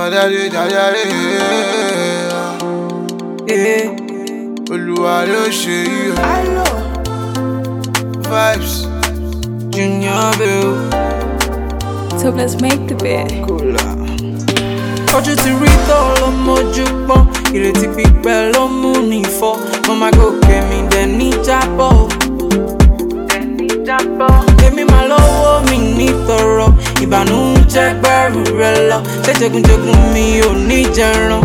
Olúwa ló ṣe yìí o. Vibes. Junior Bill. So let's make the bed. Ojú ti rí tó ló mójú pọ́n, ìrètí pípẹ́ ló mú ní fọ́. Mo máa gòkè mi dẹ̀ ní jábọ̀. Èmi máa lọ́wọ́ mi ní tọrọ, ìbànújẹ́ gbẹ́rù rẹ lọ. Ṣé jẹgúnjẹgún mi ò ní jẹran?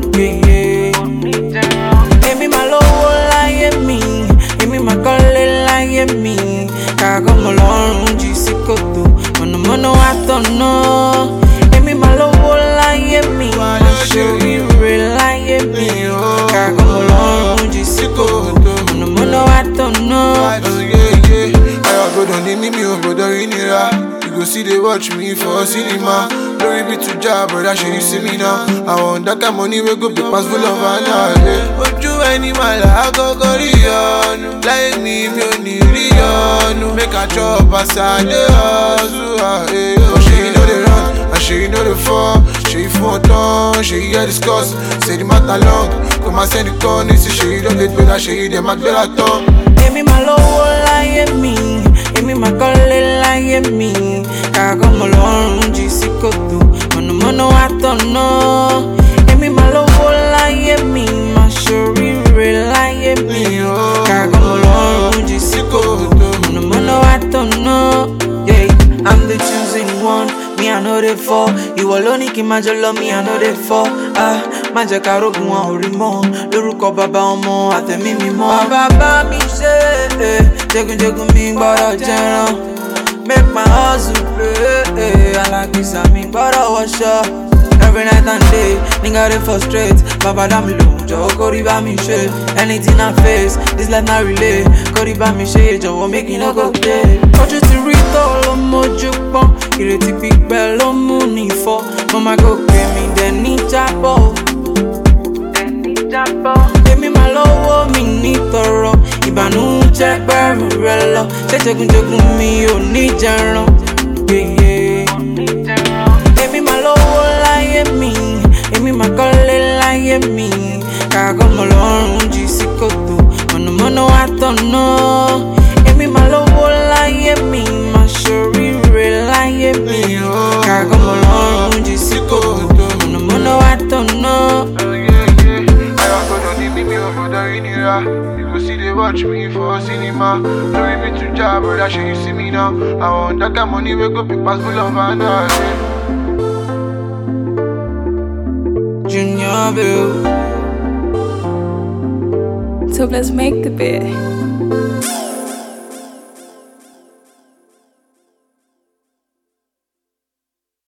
Èmi máa lọ́wọ́ láyé mi, èmi máa kọ́lé láyé mi. Kàkọ́ mọ̀ lọ́rùn jí sí kòtò, mọ̀nàmọ́ná wá tọ̀nà. Èmi máa lọ́wọ́ láyé mi, máa ṣoríire láyé mi. Kàkọ́ mọ̀ lọ́rùn jí sí kòtò, mọ̀nàmọ́ná wá tọ̀nà. Ayọ̀ gbọ́dọ̀ ní mímí ò gbọ́dọ̀ rí nira. You go see they watch me for cinema. Glory be to Jah, brother, ṣe you see me now. I want that kind money we go be pass full of honor. Ojú ẹni máa là á kọ́kọ́ rí ọ̀nù. Láyé mi ò ní rí ọ̀nù. Make a chop as I dey hustle. Ṣé you no dey run, and ṣé you no dey fall. Ṣé you fún ọ̀tán, ṣé you hear discuss. Say the matter long, kò máa sẹ́ni kan ní sí. Ṣé you don dey gbéra, ṣé you dey máa gbéra tán. Èmi máa lọ́wọ́ láyé mi, èmi máa kọ́lé láyé mi. Kàkọ́ mọ̀ lọ́rùn jí sí kòtò, mọ̀nàmọ́ná wá tọ̀nà. Èmi máa lọ́wọ́ láyé mi, máa ṣoríire láyé mi. Kàkọ́ mọ̀ lọ́rùn jí sí kòtò, mọ̀nàmọ́ná wá tọ̀nà. I'm the choosing one, me I know they fall. Ìwọ ló ní kí n máa jẹ lọ, me I know they fall. Má jẹ́ ká rógun wọn ò rí mọ́. Lórúkọ bàbá ọmọ àtẹ̀mí mi mọ́. Bàbá mi ṣe jẹgúnjẹgún mi gbọ́dọ̀ jẹran. Make my hustle pay. Alákìsà mi gbọ́dọ̀ wọṣọ. Every night and day, nigga dey frustrate. Baba dá mi lóhùn, jọ̀wọ́ kó rí bá mi ṣe. Anything I face, this life na relay. Kó rí bá mi ṣe, jọ̀wọ́ make e no go tey. Ojú ti rí tó ló mójú pọ́n, ìrètí pípẹ́ ló mú ní fọ́. Mo máa gòkè mi dẹ̀ ní jábọ̀. Èmi máa lọ́wọ́ mi ní tọrọ, ìbànújẹ́ gbẹ́rù rẹ lọ. Ṣé jẹgúnjẹgún mi ò ní jẹran? Èmi máa lọ́wọ́ láyé mi, èmi máa kọ́lé láyé mi. Kàkọ́ mọ̀ lọ́rùn jí sí kòtò, mọ̀nàmọ́ná wá tọ̀nà. Èmi máa lọ́wọ́ láyé mi, máa ṣoríire láyé mi. Kàkọ́ mọ̀ lọ́rùn jí sí kòtò, mọ̀nàmọ́ná wá tọ̀nà. Ayọ̀ gbọ́dọ̀ ní mímí ò gbọ́dọ̀ rí nira. You go see they watch me for cinema. Glory be to Jah, brother, ṣe you see me now. I want that kind money we go be pass full of honor. Junior Bill. So let's make the bed.